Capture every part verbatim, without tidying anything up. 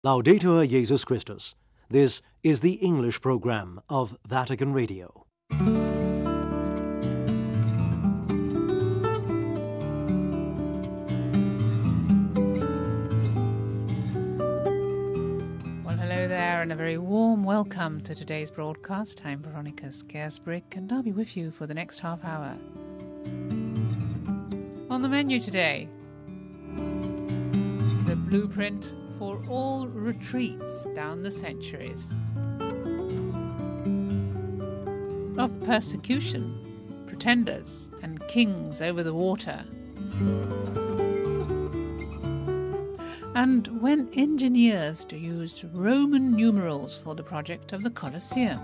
Laudetur Jesus Christus. This is the English program of Vatican Radio. Well, hello there, and a very warm welcome to today's broadcast. I'm Veronica Scaresbrick, and I'll be with you for the next half hour. On the menu today, the blueprint for all retreats down the centuries. Of persecution, pretenders, and kings over the water. And when engineers used Roman numerals for the project of the Colosseum.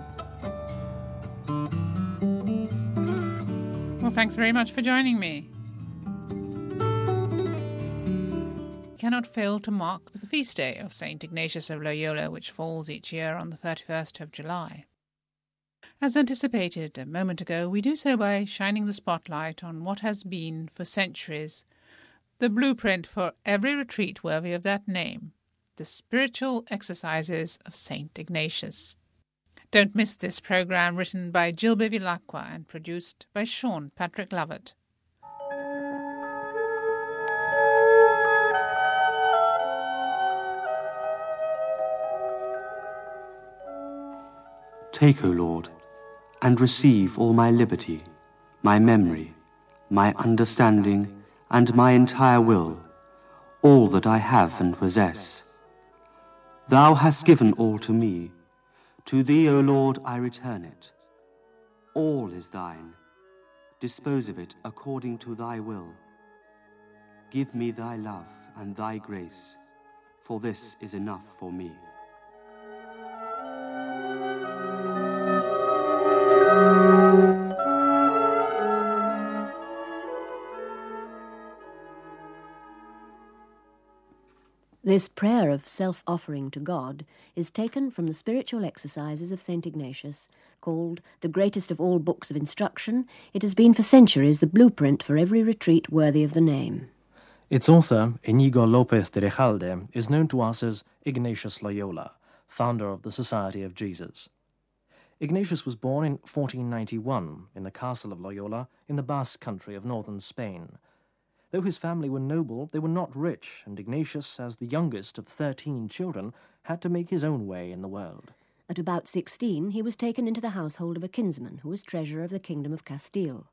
Well, thanks very much for joining me. Cannot fail to mark the feast day of Saint Ignatius of Loyola, which falls each year on the thirty-first of July. As anticipated a moment ago, we do so by shining the spotlight on what has been, for centuries, the blueprint for every retreat worthy of that name, the spiritual exercises of Saint Ignatius. Don't miss this programme, written by Jill Bevilacqua and produced by Sean Patrick Lovett. Take, O Lord, and receive all my liberty, my memory, my understanding, and my entire will, all that I have and possess. Thou hast given all to me. To thee, O Lord, I return it. All is thine. Dispose of it according to thy will. Give me thy love and thy grace, for this is enough for me. This prayer of self-offering to God is taken from the spiritual exercises of Saint Ignatius. Called the greatest of all books of instruction, it has been for centuries the blueprint for every retreat worthy of the name. Its author, Inigo López de Recalde, is known to us as Ignatius Loyola, founder of the Society of Jesus. Ignatius was born in fourteen ninety-one in the castle of Loyola in the Basque country of northern Spain. Though his family were noble, they were not rich, and Ignatius, as the youngest of thirteen children, had to make his own way in the world. At about sixteen, he was taken into the household of a kinsman who was treasurer of the kingdom of Castile.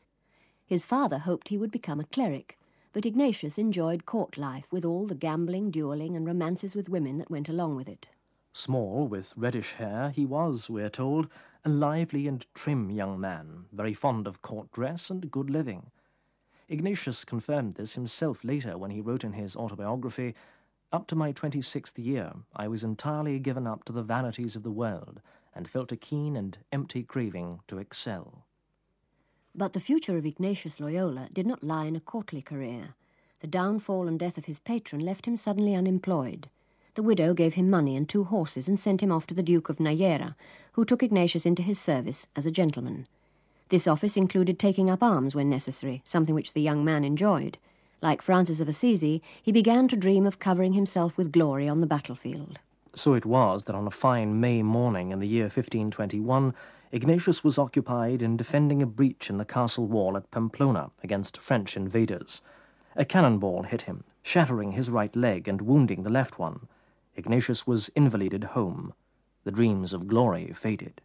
His father hoped he would become a cleric, but Ignatius enjoyed court life with all the gambling, duelling, and romances with women that went along with it. Small, with reddish hair, he was, we are told, a lively and trim young man, very fond of court dress and good living. Ignatius confirmed this himself later when he wrote in his autobiography, "Up to my twenty-sixth year, I was entirely given up to the vanities of the world, and felt a keen and empty craving to excel." But the future of Ignatius Loyola did not lie in a courtly career. The downfall and death of his patron left him suddenly unemployed. The widow gave him money and two horses and sent him off to the Duke of Nayera, who took Ignatius into his service as a gentleman. This office included taking up arms when necessary, something which the young man enjoyed. Like Francis of Assisi, he began to dream of covering himself with glory on the battlefield. So it was that on a fine May morning in the year fifteen twenty-one, Ignatius was occupied in defending a breach in the castle wall at Pamplona against French invaders. A cannonball hit him, shattering his right leg and wounding the left one. Ignatius was invalided home. The dreams of glory faded.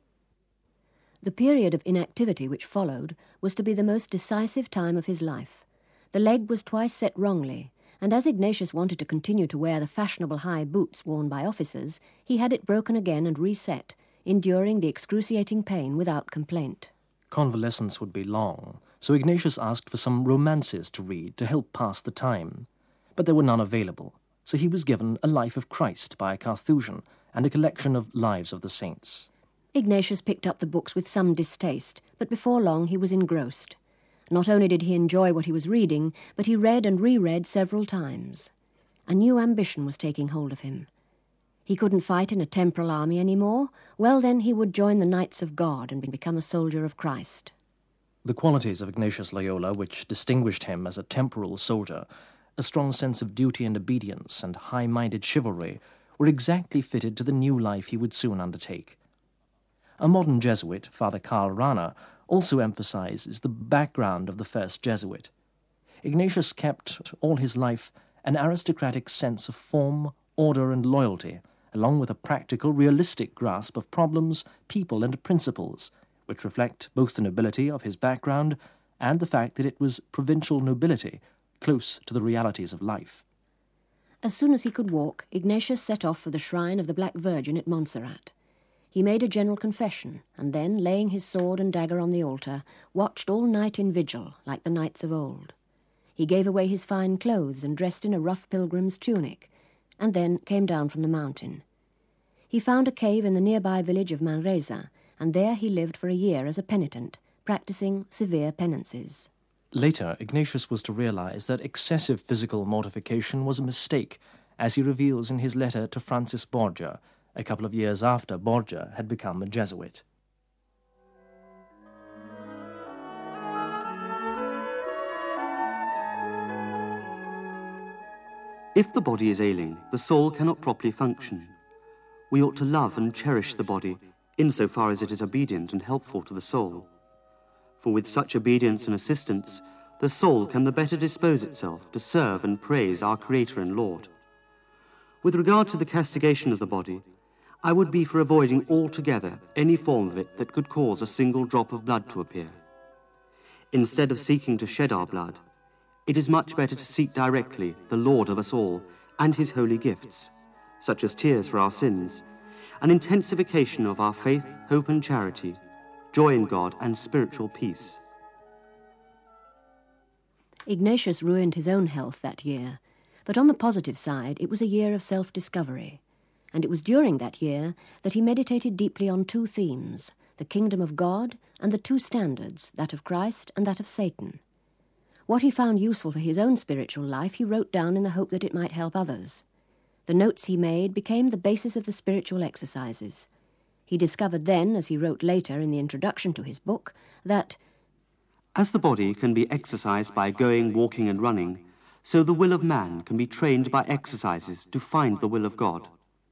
The period of inactivity which followed was to be the most decisive time of his life. The leg was twice set wrongly, and as Ignatius wanted to continue to wear the fashionable high boots worn by officers, he had it broken again and reset, enduring the excruciating pain without complaint. Convalescence would be long, so Ignatius asked for some romances to read to help pass the time. But there were none available, so he was given A Life of Christ by a Carthusian and a collection of Lives of the Saints. Ignatius picked up the books with some distaste, but before long he was engrossed. Not only did he enjoy what he was reading, but he read and reread several times. A new ambition was taking hold of him. He couldn't fight in a temporal army any more. Well, then he would join the Knights of God and become a soldier of Christ. The qualities of Ignatius Loyola which distinguished him as a temporal soldier, a strong sense of duty and obedience and high-minded chivalry, were exactly fitted to the new life he would soon undertake. A modern Jesuit, Father Karl Rahner, also emphasizes the background of the first Jesuit. Ignatius kept all his life an aristocratic sense of form, order, and loyalty, along with a practical, realistic grasp of problems, people, and principles, which reflect both the nobility of his background and the fact that it was provincial nobility, close to the realities of life. As soon as he could walk, Ignatius set off for the shrine of the Black Virgin at Montserrat. He made a general confession, and then, laying his sword and dagger on the altar, watched all night in vigil, like the knights of old. He gave away his fine clothes and dressed in a rough pilgrim's tunic, and then came down from the mountain. He found a cave in the nearby village of Manresa, and there he lived for a year as a penitent, practicing severe penances. Later, Ignatius was to realize that excessive physical mortification was a mistake, as he reveals in his letter to Francis Borgia, a couple of years after Borgia had become a Jesuit. If the body is ailing, the soul cannot properly function. We ought to love and cherish the body, insofar as it is obedient and helpful to the soul. For with such obedience and assistance, the soul can the better dispose itself to serve and praise our Creator and Lord. With regard to the castigation of the body, I would be for avoiding altogether any form of it that could cause a single drop of blood to appear. Instead of seeking to shed our blood, it is much better to seek directly the Lord of us all and his holy gifts, such as tears for our sins, an intensification of our faith, hope and charity, joy in God and spiritual peace. Ignatius ruined his own health that year, but on the positive side it was a year of self-discovery, and it was during that year that he meditated deeply on two themes, the kingdom of God and the two standards, that of Christ and that of Satan. What he found useful for his own spiritual life he wrote down in the hope that it might help others. The notes he made became the basis of the spiritual exercises. He discovered then, as he wrote later in the introduction to his book, that as the body can be exercised by going, walking and running, so the will of man can be trained by exercises to find the will of God.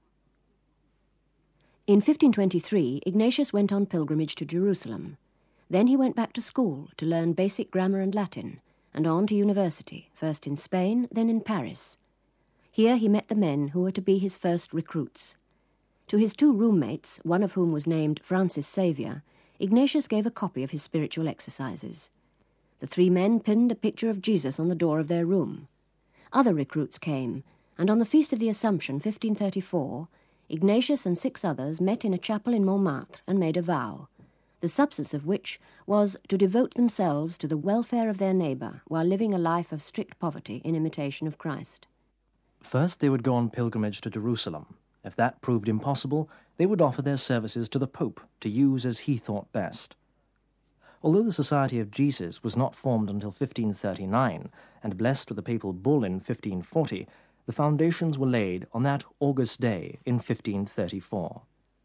In fifteen twenty-three, Ignatius went on pilgrimage to Jerusalem. Then he went back to school to learn basic grammar and Latin, and on to university, first in Spain, then in Paris. Here he met the men who were to be his first recruits. To his two roommates, one of whom was named Francis Xavier, Ignatius gave a copy of his spiritual exercises. The three men pinned a picture of Jesus on the door of their room. Other recruits came, and on the Feast of the Assumption, fifteen thirty-four, Ignatius and six others met in a chapel in Montmartre and made a vow, the substance of which was to devote themselves to the welfare of their neighbour while living a life of strict poverty in imitation of Christ. First, they would go on pilgrimage to Jerusalem. If that proved impossible, they would offer their services to the Pope to use as he thought best. Although the Society of Jesus was not formed until fifteen thirty-nine and blessed with a papal bull in fifteen forty, the foundations were laid on that August day in fifteen thirty-four.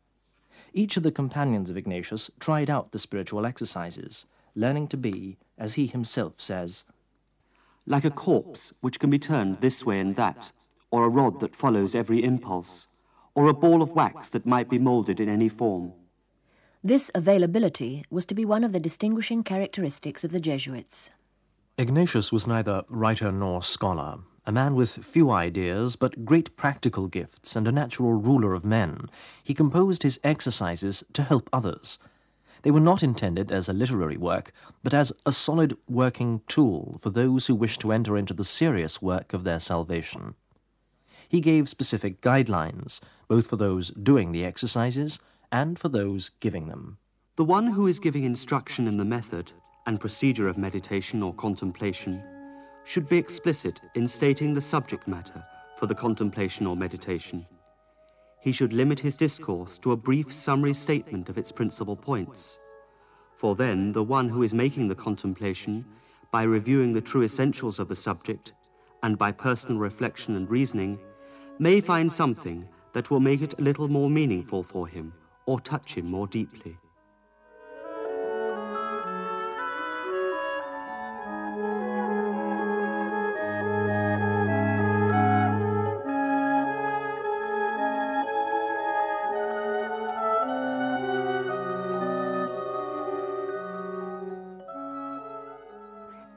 Each of the companions of Ignatius tried out the spiritual exercises, learning to be, as he himself says, like a corpse which can be turned this way and that, or a rod that follows every impulse, or a ball of wax that might be moulded in any form. This availability was to be one of the distinguishing characteristics of the Jesuits. Ignatius was neither writer nor scholar, a man with few ideas but great practical gifts and a natural ruler of men. He composed his exercises to help others. They were not intended as a literary work, but as a solid working tool for those who wished to enter into the serious work of their salvation. He gave specific guidelines, both for those doing the exercises and for those giving them. The one who is giving instruction in the method and procedure of meditation or contemplation should be explicit in stating the subject matter for the contemplation or meditation. He should limit his discourse to a brief summary statement of its principal points, for then the one who is making the contemplation, by reviewing the true essentials of the subject and by personal reflection and reasoning, may find something that will make it a little more meaningful for him or touch him more deeply.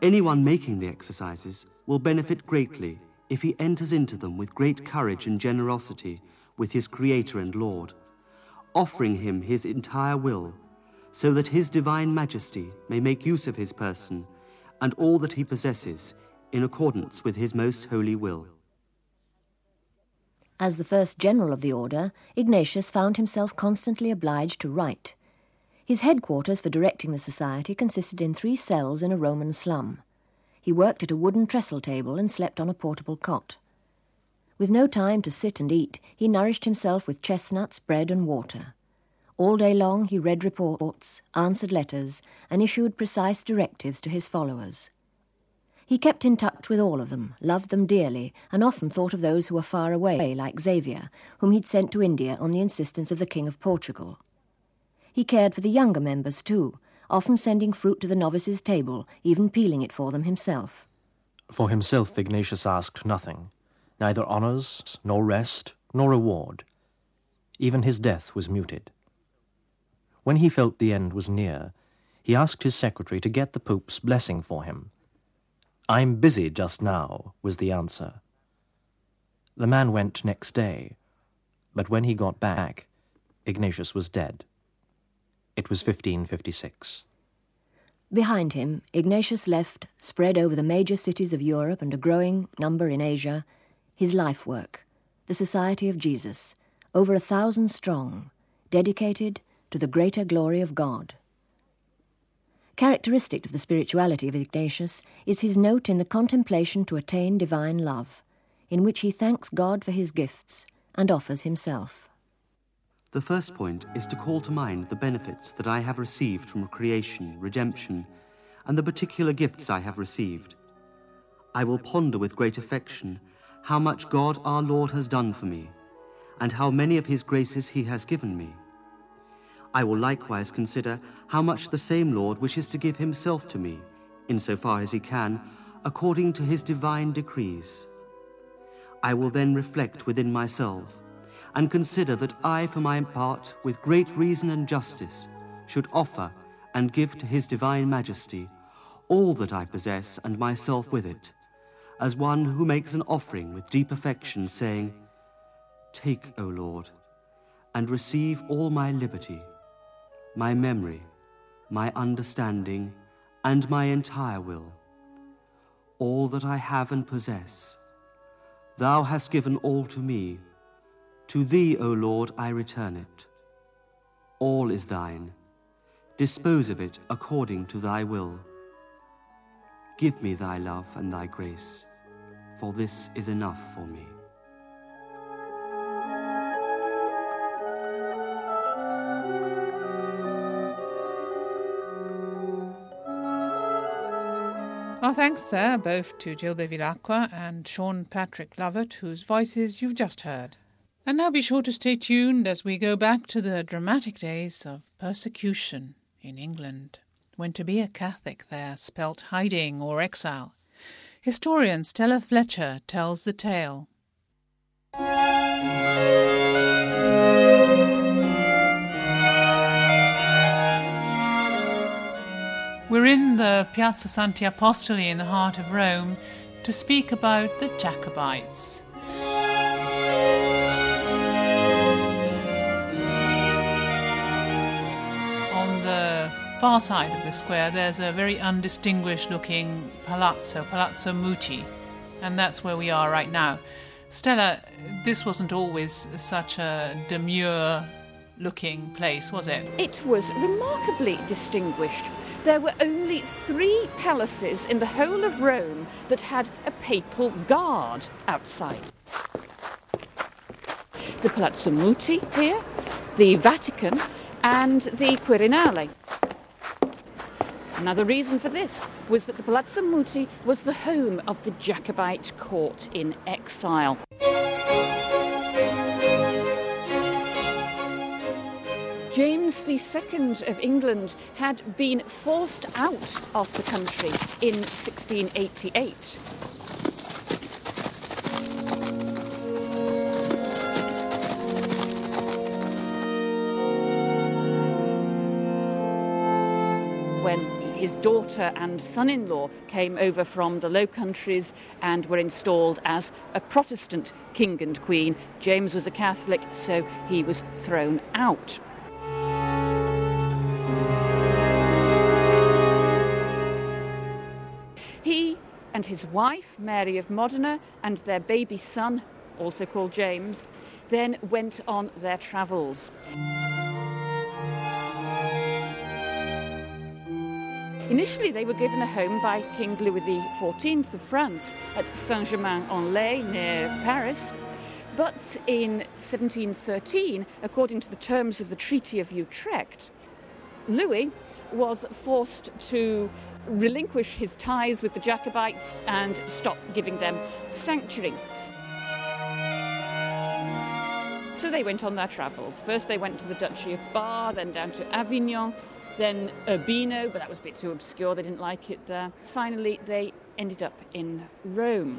Anyone making the exercises will benefit greatly if he enters into them with great courage and generosity with his Creator and Lord, offering him his entire will, so that his divine majesty may make use of his person and all that he possesses in accordance with his most holy will. As the first general of the order, Ignatius found himself constantly obliged to write. His headquarters for directing the society consisted in three cells in a Roman slum. He worked at a wooden trestle table and slept on a portable cot. With no time to sit and eat, he nourished himself with chestnuts, bread and water. All day long he read reports, answered letters, and issued precise directives to his followers. He kept in touch with all of them, loved them dearly, and often thought of those who were far away, like Xavier, whom he'd sent to India on the insistence of the King of Portugal. He cared for the younger members too, often sending fruit to the novices' table, even peeling it for them himself. For himself Ignatius asked nothing, neither honours, nor rest, nor reward. Even his death was muted. When he felt the end was near, he asked his secretary to get the Pope's blessing for him. "I'm busy just now," was the answer. The man went next day, but when he got back, Ignatius was dead. It was fifteen fifty-six. Behind him, Ignatius left, spread over the major cities of Europe and a growing number in Asia, his life work, the Society of Jesus, over a thousand strong, dedicated to the greater glory of God. Characteristic of the spirituality of Ignatius is his note in the Contemplation to Attain Divine Love, in which he thanks God for his gifts and offers himself. The first point is to call to mind the benefits that I have received from creation, redemption, and the particular gifts I have received. I will ponder with great affection how much God our Lord has done for me, and how many of his graces he has given me. I will likewise consider how much the same Lord wishes to give himself to me, insofar as he can, according to his divine decrees. I will then reflect within myself, and consider that I, for my part, with great reason and justice, should offer and give to his divine majesty all that I possess and myself with it, as one who makes an offering with deep affection, saying, "Take, O Lord, and receive all my liberty, my memory, my understanding, and my entire will, all that I have and possess. Thou hast given all to me. To thee, O Lord, I return it. All is thine. Dispose of it according to thy will. Give me thy love and thy grace, for this is enough for me." Our thanks there both to Jill Bevilacqua and Sean Patrick Lovett, whose voices you've just heard. And now be sure to stay tuned as we go back to the dramatic days of persecution in England, when to be a Catholic there spelt hiding or exile. Historian Stella Fletcher tells the tale. We're in the Piazza Santi Apostoli in the heart of Rome to speak about the Jacobites. On the far side of the square there's a very undistinguished looking palazzo, Palazzo Muti, and that's where we are right now. Stella, this wasn't always such a demure looking place, was it? It was remarkably distinguished. There were only three palaces in the whole of Rome that had a papal guard outside. The Palazzo Muti here, the Vatican, and the Quirinale. Another reason for this was that the Palazzo Muti was the home of the Jacobite court in exile. James the Second of England had been forced out of the country in sixteen eighty-eight. When his daughter and son-in-law came over from the Low Countries and were installed as a Protestant king and queen. James was a Catholic, so he was thrown out. He and his wife, Mary of Modena, and their baby son, also called James, then went on their travels. Initially, they were given a home by King Louis the fourteenth of France at Saint-Germain-en-Laye, near Paris. But in seventeen thirteen, according to the terms of the Treaty of Utrecht, Louis was forced to relinquish his ties with the Jacobites and stop giving them sanctuary. So they went on their travels. First they went to the Duchy of Bar, then down to Avignon, then Urbino, but that was a bit too obscure, they didn't like it there. Finally, they ended up in Rome.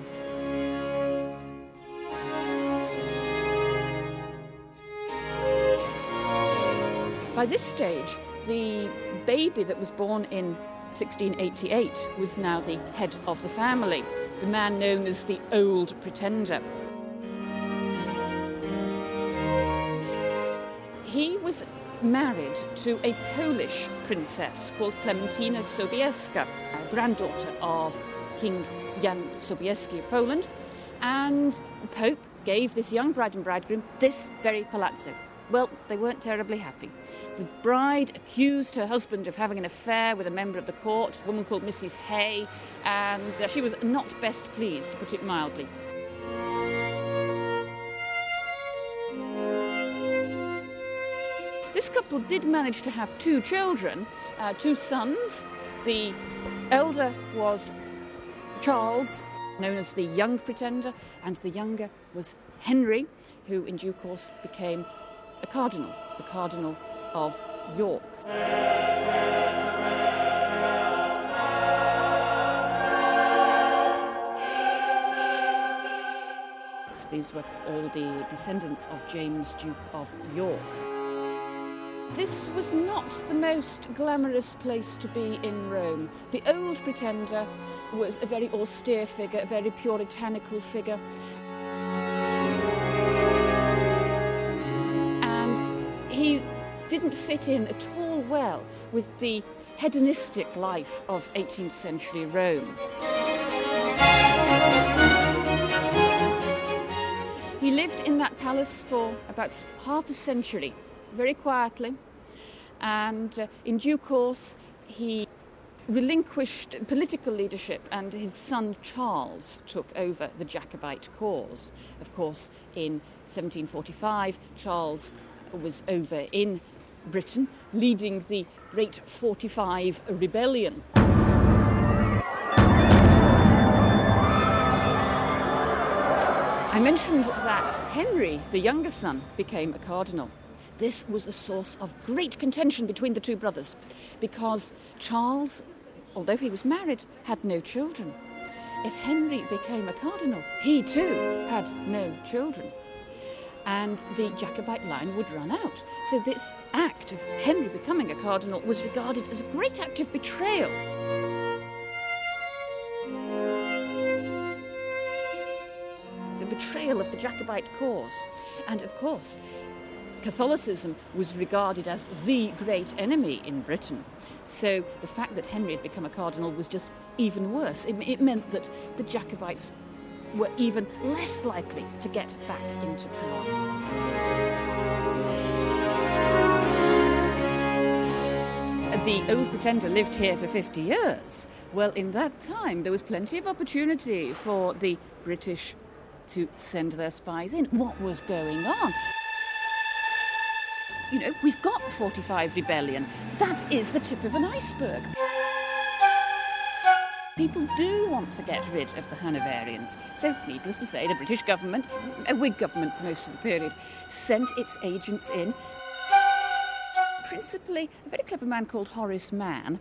By this stage, the baby that was born in sixteen eighty-eight was now the head of the family, the man known as the Old Pretender. He was married to a Polish princess called Klementyna Sobieska, a granddaughter of King Jan Sobieski of Poland, and the Pope gave this young bride and bridegroom this very palazzo. Well, they weren't terribly happy. The bride accused her husband of having an affair with a member of the court, a woman called Missus Hay, and uh, she was not best pleased, to put it mildly. This couple did manage to have two children, uh, two sons. The elder was Charles, known as the Young Pretender, and the younger was Henry, who in due course became a cardinal, the Cardinal of York. These were all the descendants of James, Duke of York. This was not the most glamorous place to be in Rome. The Old Pretender was a very austere figure, a very puritanical figure. And he didn't fit in at all well with the hedonistic life of eighteenth century Rome. He lived in that palace for about half a century, very quietly, and uh, in due course he relinquished political leadership and his son Charles took over the Jacobite cause. Of course, in seventeen forty-five, Charles was over in Britain, leading the Great forty-five Rebellion. I mentioned that Henry, the younger son, became a cardinal. This was the source of great contention between the two brothers, because Charles, although he was married, had no children. If Henry became a cardinal, he too had no children. And the Jacobite line would run out. So this act of Henry becoming a cardinal was regarded as a great act of betrayal. The betrayal of the Jacobite cause. And of course, Catholicism was regarded as the great enemy in Britain. So the fact that Henry had become a cardinal was just even worse. It, it meant that the Jacobites were even less likely to get back into power. The Old Pretender lived here for fifty years. Well, in that time, there was plenty of opportunity for the British to send their spies in. What was going on? You know, we've got the forty-five Rebellion. That is the tip of an iceberg. People do want to get rid of the Hanoverians. So, needless to say, the British government, a Whig government for most of the period, sent its agents in. Principally, a very clever man called Horace Mann.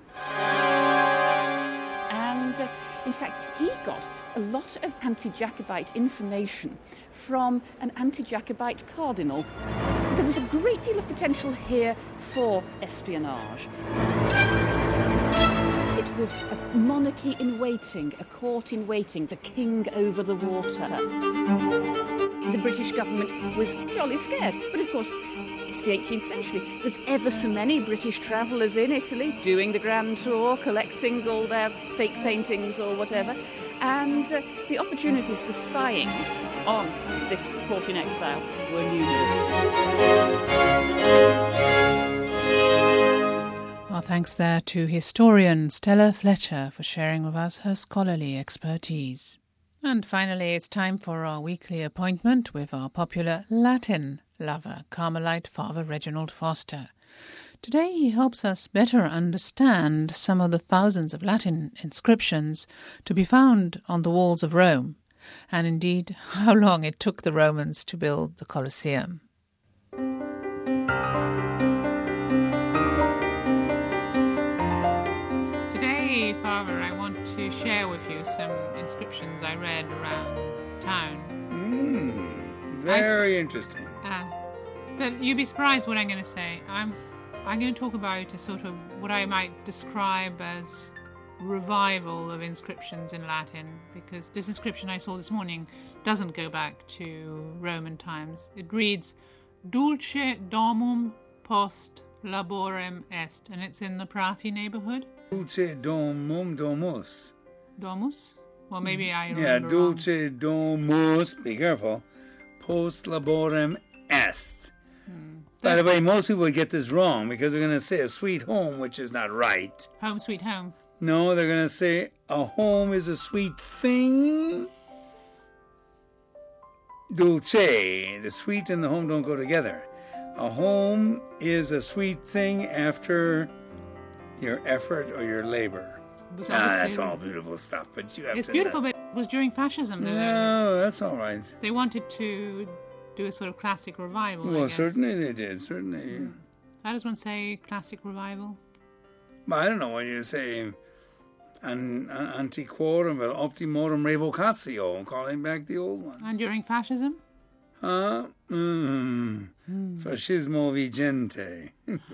And, uh, in fact, he got a lot of anti-Jacobite information from an anti-Jacobite cardinal. There was a great deal of potential here for espionage. It was a monarchy in waiting, a court in waiting, the king over the water. The British government was jolly scared, but of course it's the eighteenth century. There's ever so many British travellers in Italy doing the grand tour, collecting all their fake paintings or whatever, and uh, the opportunities for spying on this court in exile were numerous. Our thanks there to historian Stella Fletcher for sharing with us her scholarly expertise. And finally, it's time for our weekly appointment with our popular Latin lover, Carmelite Father Reginald Foster. Today he helps us better understand some of the thousands of Latin inscriptions to be found on the walls of Rome, and indeed how long it took the Romans to build the Colosseum. Today, Father, I want to share with you some inscriptions I read around town. Mm, very I, interesting. Uh, but you'd be surprised what I'm going to say. I'm, I'm going to talk about a sort of what I might describe as revival of inscriptions in Latin, because this inscription I saw this morning doesn't go back to Roman times. It reads, Dulce domum post laborem est, and it's in the Prati neighborhood. Dulce domum domus. Domus? Well, maybe I remember Yeah, dulce wrong. domus, be careful, post laborem est. Hmm. By the way, most people get this wrong because they're going to say a sweet home, which is not right. Home sweet home. No, they're going to say a home is a sweet thing. Dulce, the sweet and the home don't go together. A home is a sweet thing after your effort or your labor. Ah, that's all beautiful stuff, but you have it's to... It's beautiful, know. But it was during fascism. No, that's all right. They wanted to do a sort of classic revival, Well, I guess. certainly they did, certainly. Mm. How does one say classic revival? Well, I don't know when you say an, an antiquorum or optimorum revocatio, calling back the old one. And during fascism? Huh? Mm. Mm. Fascismo vigente.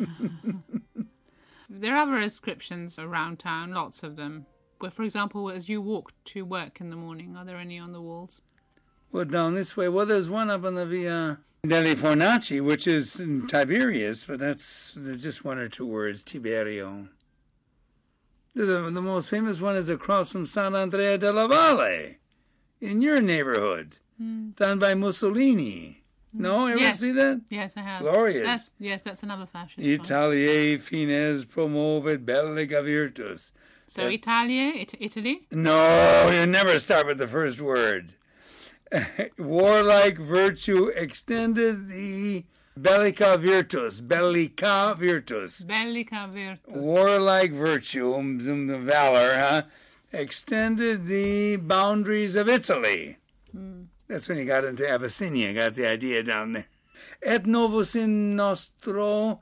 There are other inscriptions around town, lots of them. But for example, as you walk to work in the morning, are there any on the walls? Well, down this way. Well, there's one up on the Via degli Fornaci, which is in Tiberius, but that's just one or two words, Tiberio. The, the most famous one is across from San Andrea della Valle, in your neighborhood, mm. done by Mussolini. No, ever yes. see that? Yes, I have. Glorious. That's, yes, that's another fascist Italiae fines promovet bellica virtus. So that, Italia, it, Italy? No, you never start with the first word. Warlike virtue extended the bellica virtus. Bellica virtus. Bellica virtus. Warlike virtue, the valor, huh? Extended the boundaries of Italy. Mm. That's when he got into Abyssinia, got the idea down there. Et novus in nostro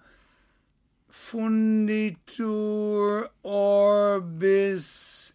funditur orbis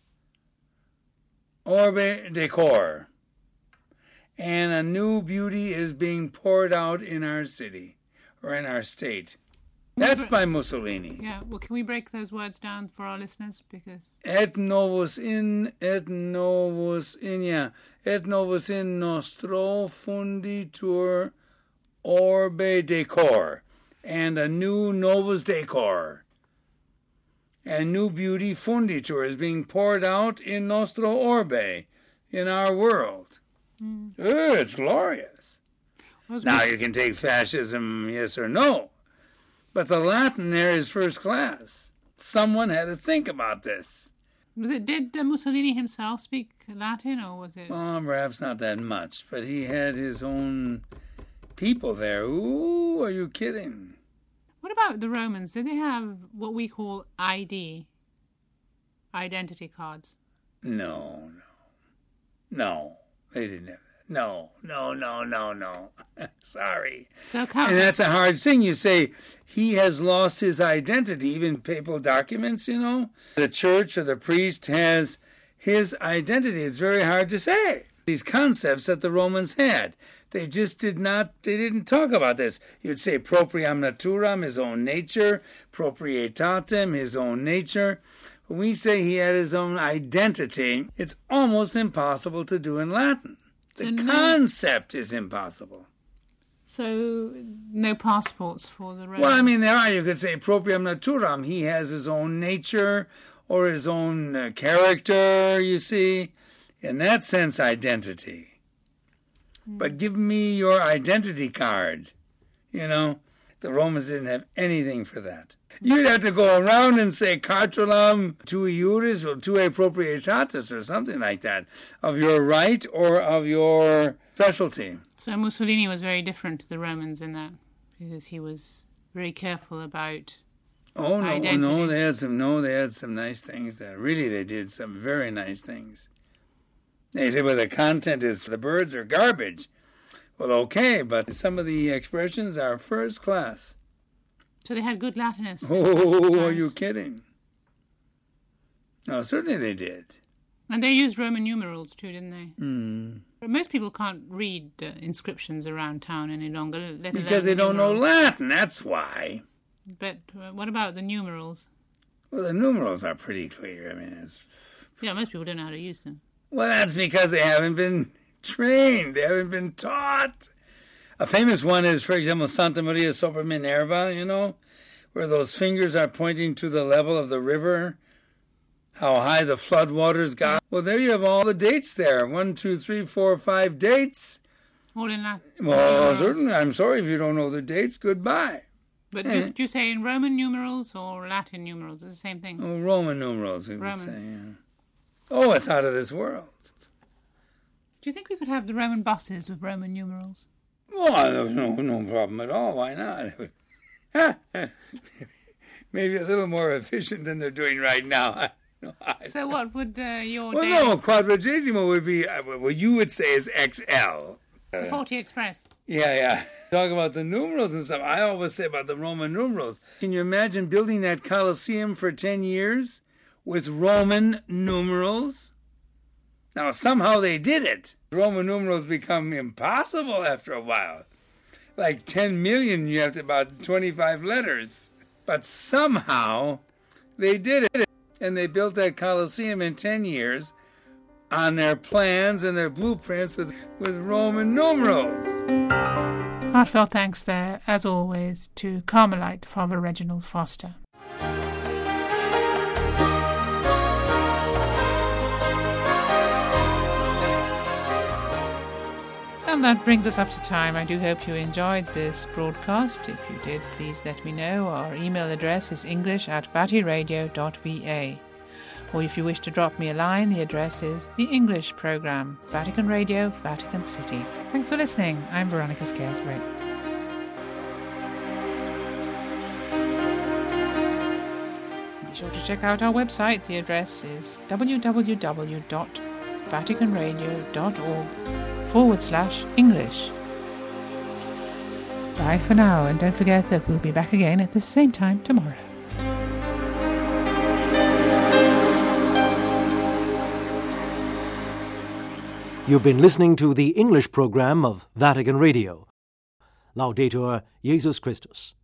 orbe decor. And a new beauty is being poured out in our city, or in our state. That's by Mussolini. Yeah, well, can we break those words down for our listeners? Because Et novus in, et novus in, yeah, et novus in nostro funditur orbe decor, and a new novus decor, and new beauty funditur is being poured out in nostro orbe, in our world. Mm. Oh, it's glorious. Now you can take fascism, yes or no. But the Latin there is first class. Someone had to think about this. Did Mussolini himself speak Latin, or was it... Oh, perhaps not that much, but he had his own people there. Ooh, are you kidding? What about the Romans? Did they have what we call I D? Identity cards? No, no. No, they didn't have that. No, no, no, no, no. Sorry. So come. And that's a hard thing. You say he has lost his identity, even papal documents, you know. The church or the priest has his identity. It's very hard to say. These concepts that the Romans had, they just did not, they didn't talk about this. You'd say propriam naturam, his own nature, proprietatem, his own nature. When we say he had his own identity, it's almost impossible to do in Latin. The So no- concept is impossible. So, no passports for the Romans? Well, I mean, there are, you could say, proprium naturam. He has his own nature or his own uh, character, you see. In that sense, identity. Mm. But give me your identity card. You know, the Romans didn't have anything for that. You'd have to go around and say cartulam tui iuris or tui proprietatis or something like that, of your right or of your specialty. So Mussolini was very different to the Romans in that, because he was very careful about Oh, no, identity. no, they had some, no, they had some nice things there. Really, they did some very nice things. They say, well, the content is the birds are garbage. Well, okay, but some of the expressions are first class. So they had good Latinists. Oh, are you kidding? No, certainly they did. And they used Roman numerals too, didn't they? Mm. Most people can't read uh, inscriptions around town any longer. Let alone Because they the don't know numerals. Latin, that's why. But uh, what about the numerals? Well, the numerals are pretty clear. I mean, it's... Yeah, most people don't know how to use them. Well, that's because they haven't been trained. They haven't been taught. A famous one is, for example, Santa Maria sopra Minerva, you know, where those fingers are pointing to the level of the river, how high the flood waters got. Well, there you have all the dates there. One, two, three, four, five dates. All in Latin. Well, certainly. I'm sorry if you don't know the dates. Goodbye. But Eh. did you say in Roman numerals or Latin numerals? It's the same thing. Oh, Roman numerals, we would Roman. say, yeah. Oh, it's out of this world. Do you think we could have the Roman buses with Roman numerals? Well, there's no, no problem at all. Why not? Maybe a little more efficient than they're doing right now. So what would uh, your Well, day... no, quadragesimo would be uh, what you would say is X L. It's a forty Express. Yeah, yeah. Talk about the numerals and stuff. I always say about the Roman numerals. Can you imagine building that Colosseum for ten years with Roman numerals? Now, somehow they did it. Roman numerals become impossible after a while. Like ten million, you have to about twenty-five letters. But somehow they did it. And they built that Colosseum in ten years on their plans and their blueprints with, with Roman numerals. Heartfelt thanks there, as always, to Carmelite Father Reginald Foster. And that brings us up to time. I do hope you enjoyed this broadcast. If you did, please let me know. Our email address is english at vatiradio dot v a. Or if you wish to drop me a line, the address is The English Programme, Vatican Radio, Vatican City. Thanks for listening. I'm Veronica Scaresbury. Be sure to check out our website. The address is w w w dot vatican radio dot org forward slash English. Bye for now, and don't forget that we'll be back again at the same time tomorrow. You've been listening to the English program of Vatican Radio. Laudetur Jesus Christus.